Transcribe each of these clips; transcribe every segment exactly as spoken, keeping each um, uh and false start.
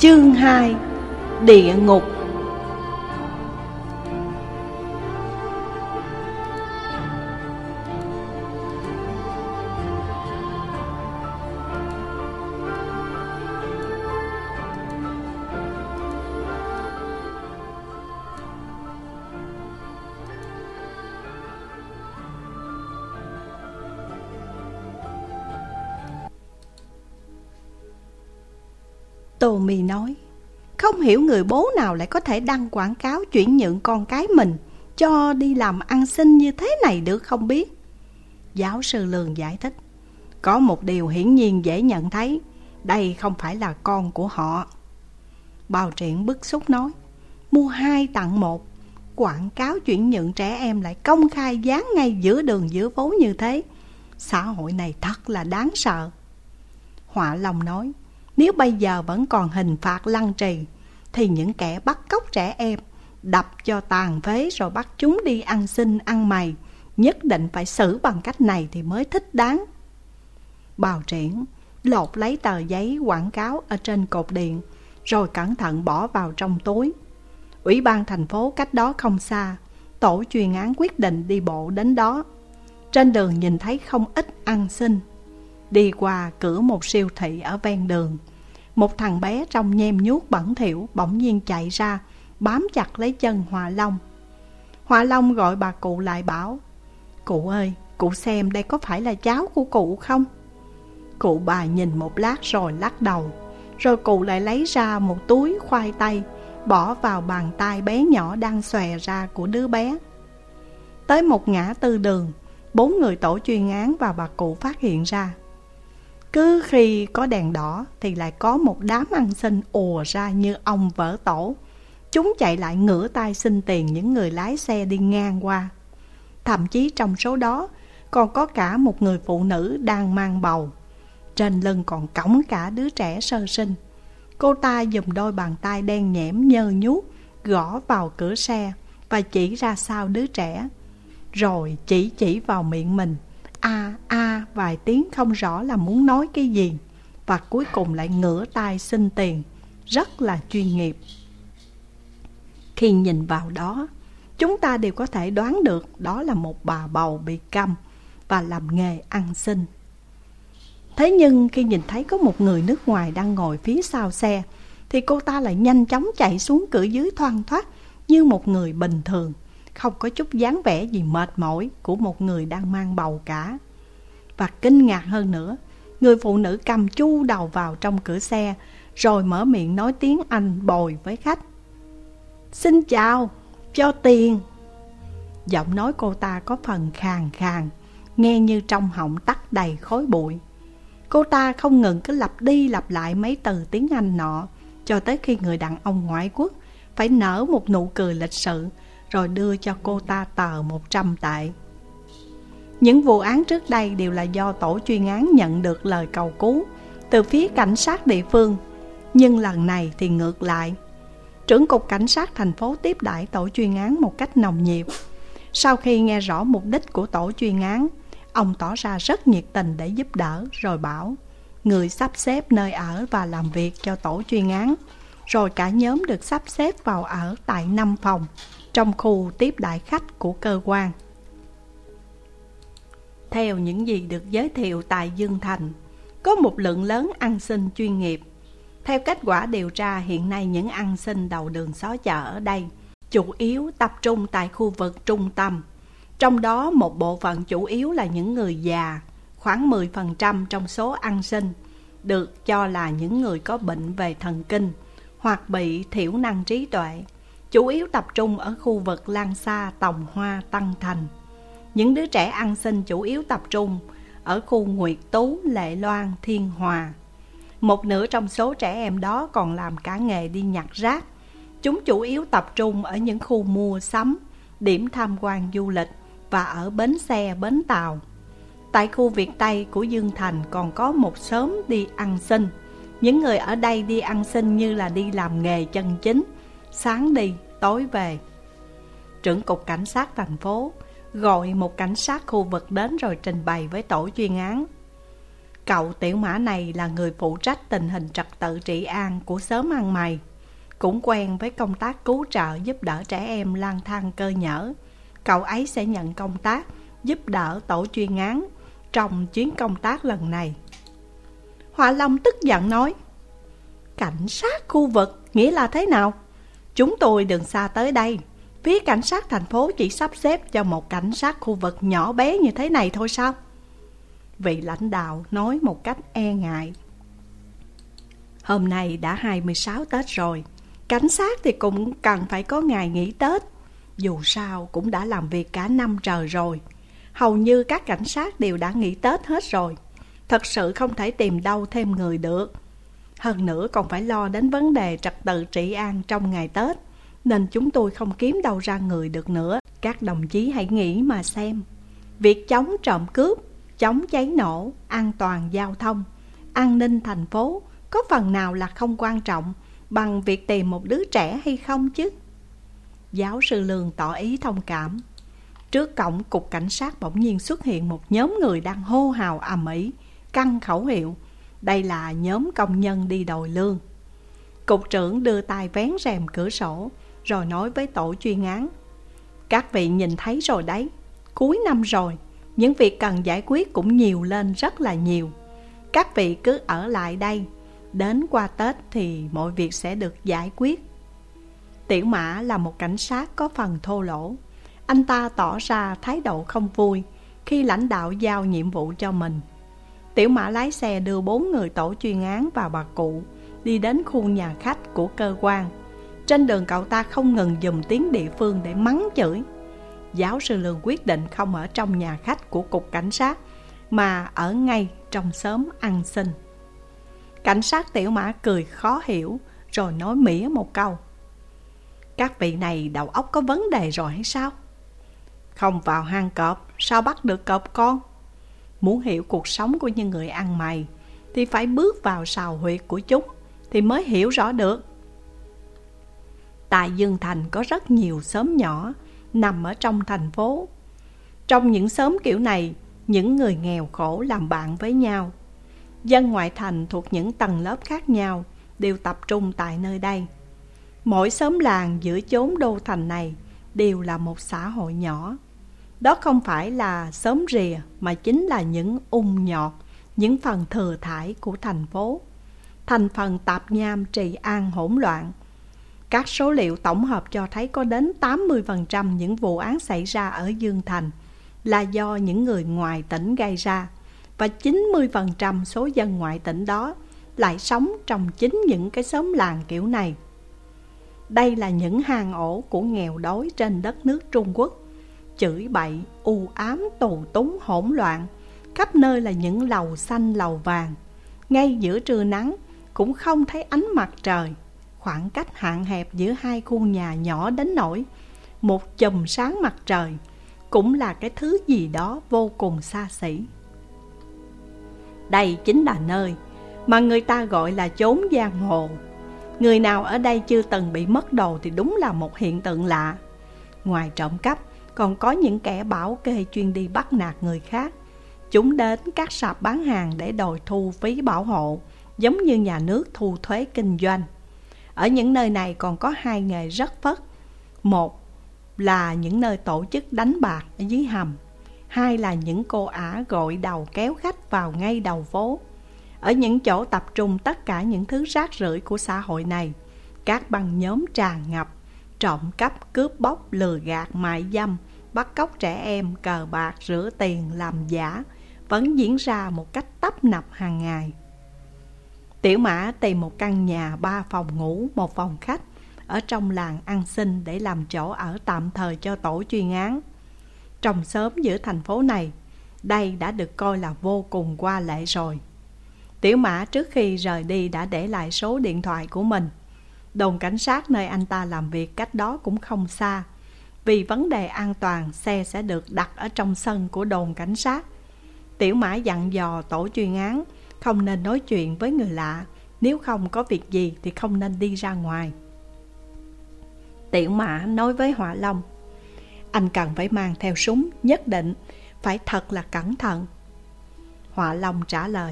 Chương hai. Địa ngục. Tô Mì nói, không hiểu người bố nào lại có thể đăng quảng cáo chuyển nhượng con cái mình cho đi làm ăn xin như thế này được không biết. Giáo sư Lương giải thích, có một điều hiển nhiên dễ nhận thấy, đây không phải là con của họ. Bào Triển bức xúc nói, mua hai tặng một, quảng cáo chuyển nhượng trẻ em lại công khai dán ngay giữa đường giữa phố như thế. Xã hội này thật là đáng sợ. Họa Long nói, nếu bây giờ vẫn còn hình phạt lăng trì, thì những kẻ bắt cóc trẻ em, đập cho tàn phế rồi bắt chúng đi ăn xin ăn mày, nhất định phải xử bằng cách này thì mới thích đáng. Bào Triển lột lấy tờ giấy quảng cáo ở trên cột điện, rồi cẩn thận bỏ vào trong túi. Ủy ban thành phố cách đó không xa, tổ chuyên án quyết định đi bộ đến đó. Trên đường nhìn thấy không ít ăn xin. Đi qua cửa một siêu thị ở ven đường, một thằng bé trông nhem nhuốc bẩn thỉu bỗng nhiên chạy ra, bám chặt lấy chân Họa Long. Họa Long gọi bà cụ lại bảo, cụ ơi, cụ xem đây có phải là cháu của cụ không? Cụ bà nhìn một lát rồi lắc đầu. Rồi cụ lại lấy ra một túi khoai tây, bỏ vào bàn tay bé nhỏ đang xòe ra của đứa bé. Tới một ngã tư đường, bốn người tổ chuyên án và bà cụ phát hiện ra, cứ khi có đèn đỏ thì lại có một đám ăn xin ùa ra như ong vỡ tổ. Chúng chạy lại ngửa tay xin tiền những người lái xe đi ngang qua. Thậm chí trong số đó còn có cả một người phụ nữ đang mang bầu. Trên lưng còn cõng cả đứa trẻ sơ sinh. Cô ta dùng đôi bàn tay đen nhẽm nhơ nhuốc gõ vào cửa xe và chỉ ra sau đứa trẻ, rồi chỉ chỉ vào miệng mình, a a vài tiếng không rõ là muốn nói cái gì, và cuối cùng lại ngửa tay xin tiền, rất là chuyên nghiệp. Khi nhìn vào đó, chúng ta đều có thể đoán được đó là một bà bầu bị câm và làm nghề ăn xin. Thế nhưng khi nhìn thấy có một người nước ngoài đang ngồi phía sau xe, thì cô ta lại nhanh chóng chạy xuống cửa dưới thoăn thoắt như một người bình thường, không có chút dáng vẻ gì mệt mỏi của một người đang mang bầu cả. Và kinh ngạc hơn nữa, người phụ nữ cầm chu đầu vào trong cửa xe, rồi mở miệng nói tiếng Anh bồi với khách, xin chào, cho tiền. Giọng nói cô ta có phần khàn khàn, nghe như trong họng tắc đầy khói bụi. Cô ta không ngừng cứ lặp đi lặp lại mấy từ tiếng Anh nọ, cho tới khi người đàn ông ngoại quốc phải nở một nụ cười lịch sự, rồi đưa cho cô ta tờ một trăm tệ. Những vụ án trước đây đều là do tổ chuyên án nhận được lời cầu cứu từ phía cảnh sát địa phương, nhưng lần này thì ngược lại. Trưởng cục cảnh sát thành phố tiếp đãi tổ chuyên án một cách nồng nhiệt. Sau khi nghe rõ mục đích của tổ chuyên án, ông tỏ ra rất nhiệt tình để giúp đỡ, rồi bảo người sắp xếp nơi ở và làm việc cho tổ chuyên án, rồi cả nhóm được sắp xếp vào ở tại năm phòng trong khu tiếp đãi khách của cơ quan. Theo những gì được giới thiệu tại Dương Thành, có một lượng lớn ăn xin chuyên nghiệp. Theo kết quả điều tra, hiện nay những ăn xin đầu đường xó chợ ở đây chủ yếu tập trung tại khu vực trung tâm. Trong đó một bộ phận chủ yếu là những người già, khoảng mười phần trăm trong số ăn xin được cho là những người có bệnh về thần kinh hoặc bị thiểu năng trí tuệ, chủ yếu tập trung ở khu vực Lan Sa, Tòng Hoa, Tân Thành. Những đứa trẻ ăn xin chủ yếu tập trung ở khu Nguyệt Tú, Lệ Loan, Thiên Hòa. Một nửa trong số trẻ em đó còn làm cả nghề đi nhặt rác. Chúng chủ yếu tập trung ở những khu mua sắm, điểm tham quan du lịch và ở bến xe, bến tàu. Tại khu Việt Tây của Dương Thành còn có một xóm đi ăn xin. Những người ở đây đi ăn xin như là đi làm nghề chân chính, sáng đi, tối về. Trưởng cục cảnh sát thành phố gọi một cảnh sát khu vực đến rồi trình bày với tổ chuyên án. Cậu Tiểu Mã này là người phụ trách tình hình trật tự trị an của xóm ăn mày, cũng quen với công tác cứu trợ giúp đỡ trẻ em lang thang cơ nhỡ. Cậu ấy sẽ nhận công tác giúp đỡ tổ chuyên án trong chuyến công tác lần này. Họa Long tức giận nói: Cảnh sát khu vực nghĩa là thế nào? Chúng tôi đường xa tới đây, phía cảnh sát thành phố chỉ sắp xếp cho một cảnh sát khu vực nhỏ bé như thế này thôi sao? Vị lãnh đạo nói một cách e ngại. Hôm nay đã hai mươi sáu Tết rồi, cảnh sát thì cũng cần phải có ngày nghỉ Tết. Dù sao cũng đã làm việc cả năm trời rồi. Hầu như các cảnh sát đều đã nghỉ Tết hết rồi. Thật sự không thể tìm đâu thêm người được. Hơn nữa còn phải lo đến vấn đề trật tự trị an trong ngày Tết, nên chúng tôi không kiếm đâu ra người được nữa. Các đồng chí hãy nghĩ mà xem. Việc chống trộm cướp, chống cháy nổ, an toàn giao thông, an ninh thành phố có phần nào là không quan trọng bằng việc tìm một đứa trẻ hay không chứ? Giáo sư Lương tỏ ý thông cảm. Trước cổng cục cảnh sát bỗng nhiên xuất hiện một nhóm người đang hô hào ầm ĩ, căng khẩu hiệu. Đây là nhóm công nhân đi đòi lương. Cục trưởng đưa tay vén rèm cửa sổ rồi nói với tổ chuyên án: Các vị nhìn thấy rồi đấy, cuối năm rồi, những việc cần giải quyết cũng nhiều lên rất là nhiều. Các vị cứ ở lại đây, đến qua Tết thì mọi việc sẽ được giải quyết. Tiểu Mã là một cảnh sát có phần thô lỗ. Anh ta tỏ ra thái độ không vui khi lãnh đạo giao nhiệm vụ cho mình. Tiểu Mã lái xe đưa bốn người tổ chuyên án và bà cụ đi đến khu nhà khách của cơ quan. Trên đường cậu ta không ngừng dùng tiếng địa phương để mắng chửi. Giáo sư Lương quyết định không ở trong nhà khách của cục cảnh sát, mà ở ngay trong xóm ăn xin. Cảnh sát Tiểu Mã cười khó hiểu rồi nói mỉa một câu: Các vị này đầu óc có vấn đề rồi hay sao? Không vào hang cọp sao bắt được cọp con? Muốn hiểu cuộc sống của những người ăn mày thì phải bước vào sào huyệt của chúng thì mới hiểu rõ được. Tại Dương Thành có rất nhiều xóm nhỏ nằm ở trong thành phố. Trong những xóm kiểu này, những người nghèo khổ làm bạn với nhau. Dân ngoại thành thuộc những tầng lớp khác nhau đều tập trung tại nơi đây. Mỗi xóm làng giữa chốn đô thành này đều là một xã hội nhỏ. Đó không phải là xóm rìa mà chính là những ung nhọt, những phần thừa thải của thành phố. Thành phần tạp nham trì an hỗn loạn. Các số liệu tổng hợp cho thấy có đến tám mươi phần trăm những vụ án xảy ra ở Dương Thành là do những người ngoài tỉnh gây ra, và chín mươi phần trăm số dân ngoại tỉnh đó lại sống trong chính những cái xóm làng kiểu này. Đây là những hang ổ của nghèo đói trên đất nước Trung Quốc. Chửi bậy, u ám, tù túng, hỗn loạn. Khắp nơi là những lầu xanh lầu vàng. Ngay giữa trưa nắng cũng không thấy ánh mặt trời. Khoảng cách hạn hẹp giữa hai khu nhà nhỏ đến nỗi một chùm sáng mặt trời cũng là cái thứ gì đó vô cùng xa xỉ. Đây chính là nơi mà người ta gọi là chốn giang hồ. Người nào ở đây chưa từng bị mất đồ thì đúng là một hiện tượng lạ. Ngoài trộm cắp, còn có những kẻ bảo kê chuyên đi bắt nạt người khác. Chúng đến các sạp bán hàng để đòi thu phí bảo hộ, giống như nhà nước thu thuế kinh doanh. Ở những nơi này còn có hai nghề rất phất. Một là những nơi tổ chức đánh bạc ở dưới hầm. Hai là những cô ả gội đầu kéo khách vào ngay đầu phố. Ở những chỗ tập trung tất cả những thứ rác rưởi của xã hội này, các băng nhóm tràn ngập, trộm cắp, cướp bóc, lừa gạt, mại dâm, bắt cóc trẻ em, cờ bạc, rửa tiền, làm giả vẫn diễn ra một cách tấp nập hàng ngày. Tiểu Mã tìm một căn nhà ba phòng ngủ, một phòng khách ở trong làng ăn xin để làm chỗ ở tạm thời cho tổ chuyên án. Trong xóm giữa thành phố này, đây đã được coi là vô cùng qua lệ rồi. Tiểu Mã trước khi rời đi đã để lại số điện thoại của mình. Đồn cảnh sát nơi anh ta làm việc cách đó cũng không xa. Vì vấn đề an toàn, xe sẽ được đặt ở trong sân của đồn cảnh sát. Tiểu Mã dặn dò tổ chuyên án không nên nói chuyện với người lạ. Nếu không có việc gì thì không nên đi ra ngoài. Tiểu Mã nói với Họa Long: Anh cần phải mang theo súng, nhất định phải thật là cẩn thận. Họa Long trả lời: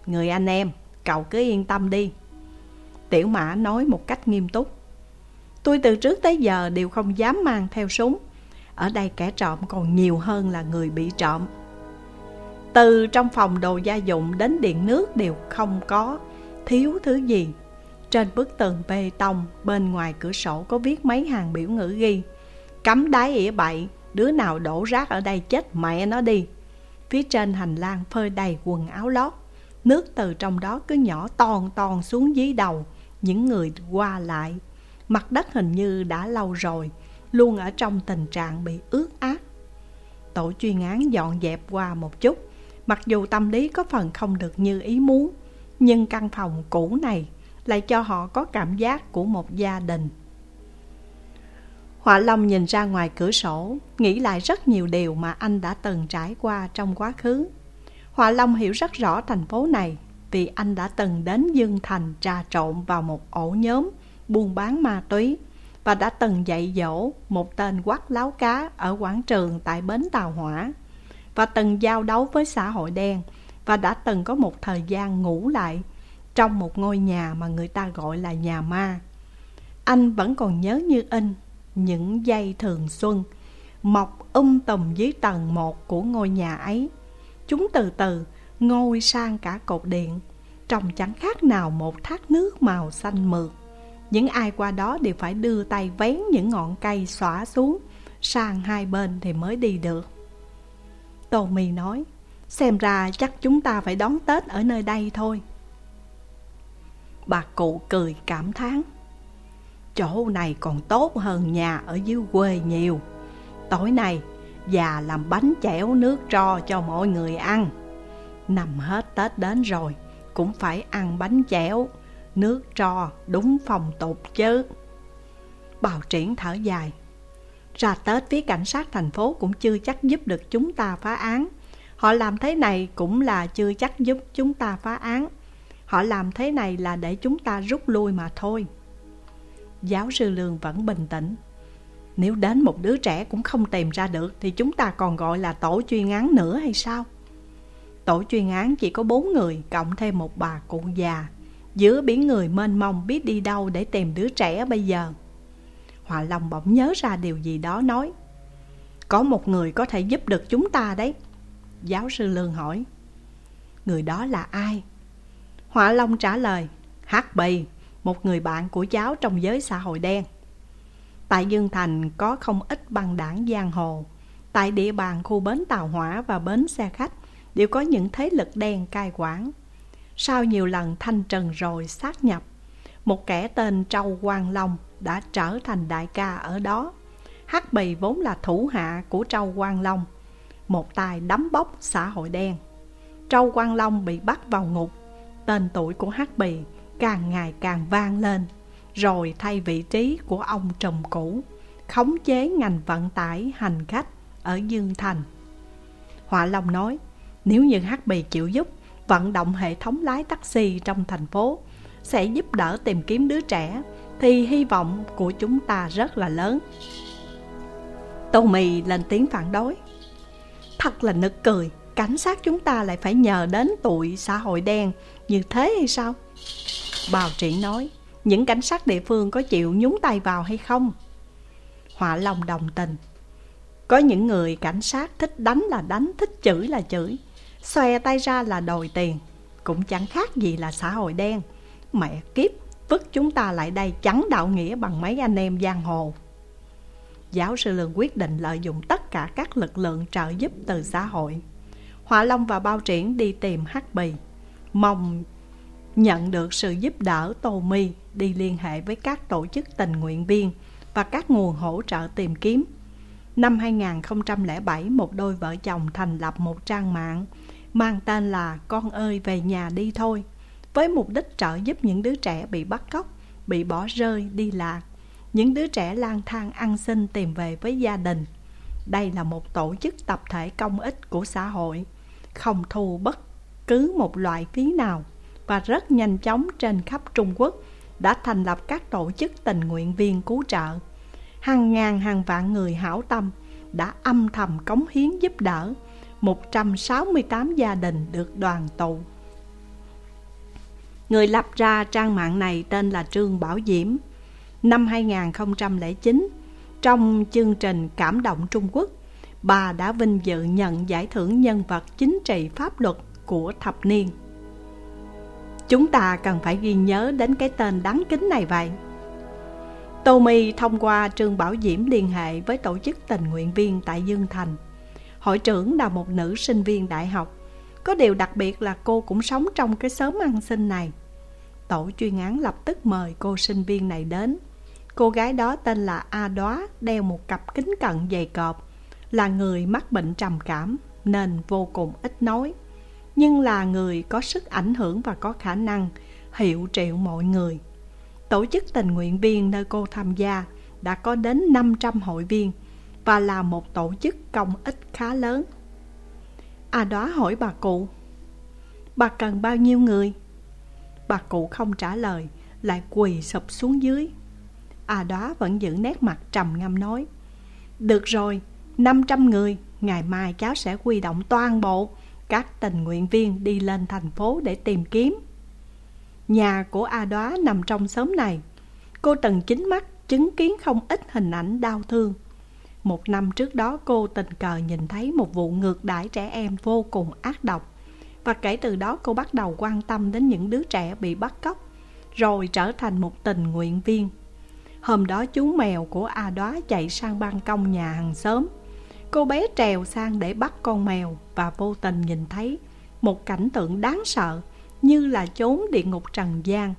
người anh em, cậu cứ yên tâm đi. Tiểu Mã nói một cách nghiêm túc. Tôi từ trước tới giờ đều không dám mang theo súng. Ở đây kẻ trộm còn nhiều hơn là người bị trộm. Từ trong phòng đồ gia dụng đến điện nước đều không có thiếu thứ gì. Trên bức tường bê tông bên ngoài cửa sổ có viết mấy hàng biểu ngữ ghi: cắm đáy ỉa bậy, đứa nào đổ rác ở đây chết mẹ nó đi. Phía trên hành lang phơi đầy quần áo lót, nước từ trong đó cứ nhỏ ton ton xuống dưới đầu những người qua lại. Mặt đất hình như đã lâu rồi luôn ở trong tình trạng bị ướt át. Tổ chuyên án dọn dẹp qua một chút. Mặc dù tâm lý có phần không được như ý muốn, nhưng căn phòng cũ này lại cho họ có cảm giác của một gia đình. Họa Long nhìn ra ngoài cửa sổ, nghĩ lại rất nhiều điều mà anh đã từng trải qua trong quá khứ. Họa Long hiểu rất rõ thành phố này, vì anh đã từng đến Dương Thành trà trộn vào một ổ nhóm buôn bán ma túy, và đã từng dạy dỗ một tên quắt láo cá ở quảng trường tại bến tàu hỏa, và từng giao đấu với xã hội đen, và đã từng có một thời gian ngủ lại trong một ngôi nhà mà người ta gọi là nhà ma. Anh vẫn còn nhớ như in những giây thường xuân mọc um tùm dưới tầng một của ngôi nhà ấy. Chúng từ từ ngôi sang cả cột điện, trông chẳng khác nào một thác nước màu xanh mượt. Những ai qua đó đều phải đưa tay vén những ngọn cây xõa xuống sang hai bên thì mới đi được. Tô My nói, xem ra chắc chúng ta phải đón Tết ở nơi đây thôi. Bà cụ cười cảm thán, chỗ này còn tốt hơn nhà ở dưới quê nhiều. Tối nay già làm bánh chẻo nước tro cho mọi người ăn. Năm hết Tết đến rồi cũng phải ăn bánh chẻo nước tro, đúng phong tục chứ. Bào Triển thở dài, ra Tết phía cảnh sát thành phố cũng chưa chắc giúp được chúng ta phá án. Họ làm thế này cũng là chưa chắc giúp chúng ta phá án. Họ làm thế này là để chúng ta rút lui mà thôi. Giáo sư Lương vẫn bình tĩnh. Nếu đến một đứa trẻ cũng không tìm ra được thì chúng ta còn gọi là tổ chuyên án nữa hay sao? Tổ chuyên án chỉ có bốn người cộng thêm một bà cụ già. Giữa biển người mênh mông biết đi đâu để tìm đứa trẻ bây giờ? Họa Long bỗng nhớ ra điều gì đó nói, có một người có thể giúp được chúng ta đấy. Giáo sư Lương hỏi, người đó là ai? Họa Long trả lời, Hắc Bì, một người bạn của cháu trong giới xã hội đen. Tại Dương Thành có không ít băng đảng giang hồ. Tại địa bàn khu bến tàu hỏa và bến xe khách đều có những thế lực đen cai quản. Sau nhiều lần thanh trừng rồi sát nhập, một kẻ tên Trâu Quang Long đã trở thành đại ca ở đó. Hắc Bì vốn là thủ hạ của Trâu Quang Long, một tay đấm bóc xã hội đen. Trâu Quang Long bị bắt vào ngục. Tên tuổi của Hắc Bì càng ngày càng vang lên, rồi thay vị trí của ông trùm cũ, khống chế ngành vận tải hành khách ở Dương Thành. Họa Long nói, nếu như Hắc Bì chịu giúp vận động hệ thống lái taxi trong thành phố, sẽ giúp đỡ tìm kiếm đứa trẻ, thì hy vọng của chúng ta rất là lớn. Tô My lên tiếng phản đối, thật là nực cười, cảnh sát chúng ta lại phải nhờ đến tụi xã hội đen như thế hay sao? Bào Triển nói, những cảnh sát địa phương có chịu nhúng tay vào hay không? Họa Long đồng tình, có những người cảnh sát thích đánh là đánh, thích chửi là chửi, xòe tay ra là đòi tiền, cũng chẳng khác gì là xã hội đen. Mẹ kiếp, vứt chúng ta lại đây chẳng đạo nghĩa bằng mấy anh em giang hồ. Giáo sư Lương quyết định lợi dụng tất cả các lực lượng trợ giúp từ xã hội. Họa Long và Bào Triển đi tìm Hắc Bì, mong nhận được sự giúp đỡ. Tô My đi liên hệ với các tổ chức tình nguyện viên và các nguồn hỗ trợ tìm kiếm. Năm hai không không bảy, một đôi vợ chồng thành lập một trang mạng mang tên là Con ơi về nhà đi thôi, với mục đích trợ giúp những đứa trẻ bị bắt cóc, bị bỏ rơi, đi lạc, những đứa trẻ lang thang ăn xin tìm về với gia đình. Đây là một tổ chức tập thể công ích của xã hội, không thu bất cứ một loại phí nào, và rất nhanh chóng trên khắp Trung Quốc đã thành lập các tổ chức tình nguyện viên cứu trợ. Hàng ngàn hàng vạn người hảo tâm đã âm thầm cống hiến giúp đỡ. Một trăm sáu mươi tám gia đình được đoàn tụ. Người lập ra trang mạng này tên là Trương Bảo Diễm. Năm hai không không chín, trong chương trình Cảm động Trung Quốc, bà đã vinh dự nhận giải thưởng nhân vật chính trị pháp luật của thập niên. Chúng ta cần phải ghi nhớ đến cái tên đáng kính này vậy. Tommy thông qua Trương Bảo Diễm liên hệ với tổ chức tình nguyện viên tại Dương Thành. Hội trưởng là một nữ sinh viên đại học. Có điều đặc biệt là cô cũng sống trong cái xóm ăn xin này. Tổ chuyên án lập tức mời cô sinh viên này đến. Cô gái đó tên là A Đóa, đeo một cặp kính cận dày cộp, là người mắc bệnh trầm cảm nên vô cùng ít nói, nhưng là người có sức ảnh hưởng và có khả năng hiệu triệu mọi người. Tổ chức tình nguyện viên nơi cô tham gia đã có đến năm trăm hội viên và là một tổ chức công ích khá lớn. A Đóa hỏi bà cụ: bà cần bao nhiêu người? Bà cụ không trả lời, lại quỳ sụp xuống dưới. A Đóa vẫn giữ nét mặt trầm ngâm nói: được rồi, năm trăm người. Ngày mai cháu sẽ huy động toàn bộ các tình nguyện viên đi lên thành phố để tìm kiếm. Nhà của A Đóa nằm trong xóm này. Cô từng chính mắt chứng kiến không ít hình ảnh đau thương. Một năm trước đó cô tình cờ nhìn thấy một vụ ngược đãi trẻ em vô cùng ác độc. Và kể từ đó cô bắt đầu quan tâm đến những đứa trẻ bị bắt cóc, rồi trở thành một tình nguyện viên. Hôm đó chú mèo của A Đóa chạy sang ban công nhà hàng xóm. Cô bé trèo sang để bắt con mèo và vô tình nhìn thấy một cảnh tượng đáng sợ, như là chốn địa ngục trần gian.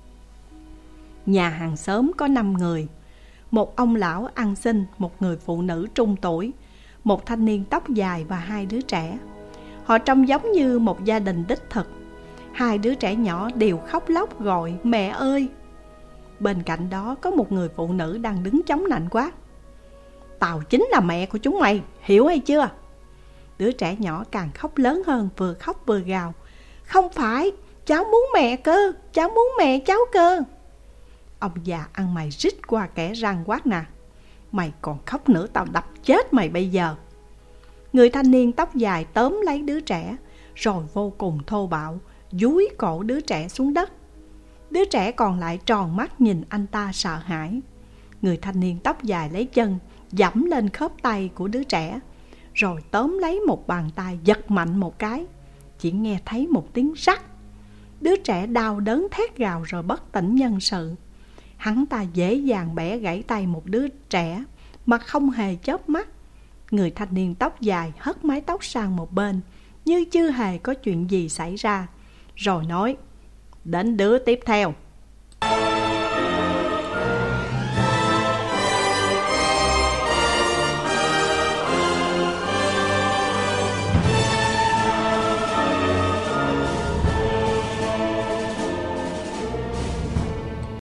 Nhà hàng xóm có năm người. Một ông lão ăn xin, một người phụ nữ trung tuổi, một thanh niên tóc dài và hai đứa trẻ. Họ trông giống như một gia đình đích thực. Hai đứa trẻ nhỏ đều khóc lóc gọi mẹ ơi. Bên cạnh đó có một người phụ nữ đang đứng chống nạnh quát: tao chính là mẹ của chúng mày, hiểu hay chưa? Đứa trẻ nhỏ càng khóc lớn hơn, vừa khóc vừa gào: không phải, cháu muốn mẹ cơ, cháu muốn mẹ cháu cơ. Ông già ăn mày rít qua kẽ răng quát nè: mày còn khóc nữa tao đập chết mày bây giờ. Người thanh niên tóc dài tóm lấy đứa trẻ, rồi vô cùng thô bạo dúi cổ đứa trẻ xuống đất. Đứa trẻ còn lại tròn mắt nhìn anh ta sợ hãi. Người thanh niên tóc dài lấy chân giẫm lên khớp tay của đứa trẻ, rồi tóm lấy một bàn tay giật mạnh một cái. Chỉ nghe thấy một tiếng rắc. Đứa trẻ đau đớn thét gào rồi bất tỉnh nhân sự. Hắn ta dễ dàng bẻ gãy tay một đứa trẻ mà không hề chớp mắt. Người thanh niên tóc dài hất mái tóc sang một bên, như chưa hề có chuyện gì xảy ra, rồi nói: đến đứa tiếp theo.